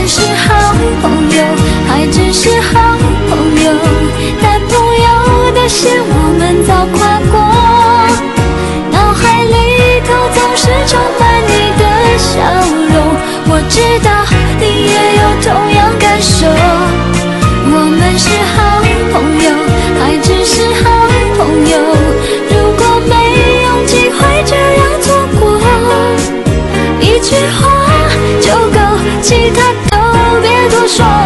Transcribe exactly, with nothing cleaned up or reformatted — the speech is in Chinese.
们是好朋友，还只是好朋友。但朋友的线我们早跨过，脑海里头总是充满你的笑容。我知道你也有同样感受，我们是好朋友，还只是好朋友。如果没有机会这样错过，一句话就够，其他都别多说。